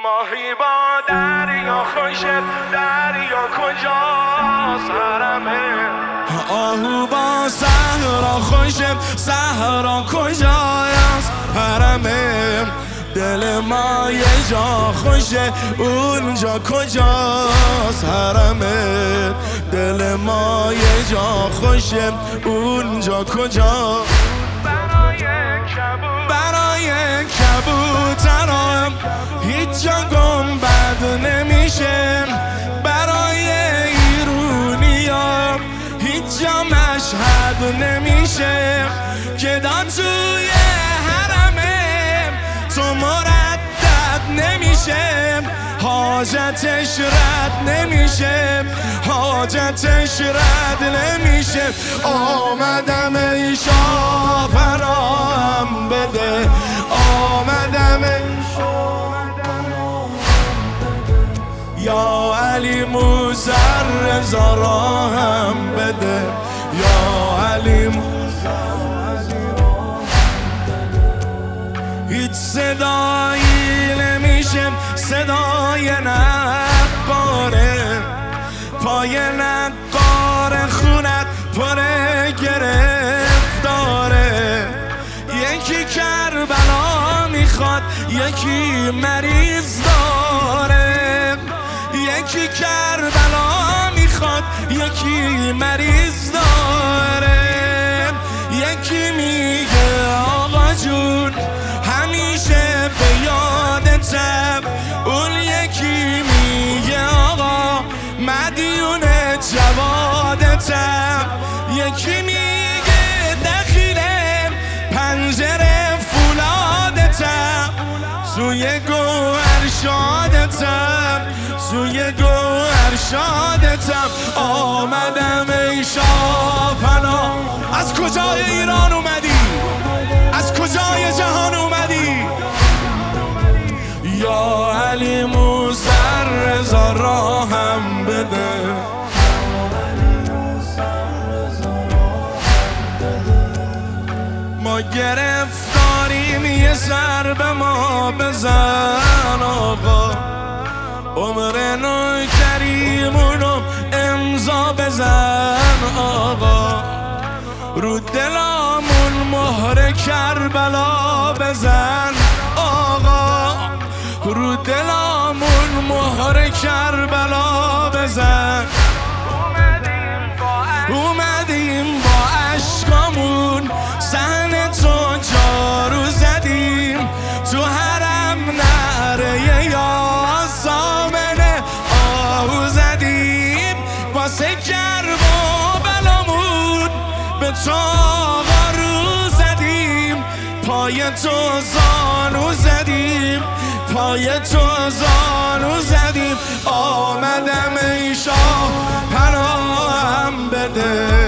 ماهی با دریا خوشت، دریا کجاست حرمه. آهو با صحرا خوشم، صحرا کجاست حرمه. دل ما یه جا خوشه، اونجا کجاست حرمه. دل ما یه جا خوشه، اونجا کجاست. برای کبوترم هیچ جا گنبد نمیشه. برای ایرونیا هیچ جا مشهد نمیشه. که دا توی حرمه تو مردد نمیشه. حاجتش رد نمیشه، حاجتش رد نمیشه. آمدم ای شاه پناهم بده، آمدم ای یا علی موسی رضا راهم بده، یا علی هیچ صدایی نمیشه صدای نقاره. پای نقار خونت پر گرفتاره. یکی کربلا میخواد، یکی مریض داره. یکی کربلا میخواد، یکی مریض داره. یکی میگه آقا جون همیشه به یادتم. اون یکی میگه آقا مدیون جوادتم. یکی میگه دخیل پنجره فولادتم. سوی گوهر شادتم، سوی گوهر شادتم. آمدم ای شاه پناه. از کجای ایران اومدی؟ از کجای جهان اومدی؟ یا علی موسی رضا راهم بده. ما گرفتاریم یه سر به ما بزن آقا. عمر نوکریمونو امضا بزن آقا. رو دلامون مهر کربلا بزن آقا. رو دلامون مهر کربلا بزن. اومدیم با عشقامون صحن تو جارو زدیم. تو حرم نعره یا سامنه آهو زدیم. واسه کرب و بلامون به تو آقا رو زدیم. پای تو زانو زدیم، پای تو زانو زدیم. آمدم ای شاه پناهم بده.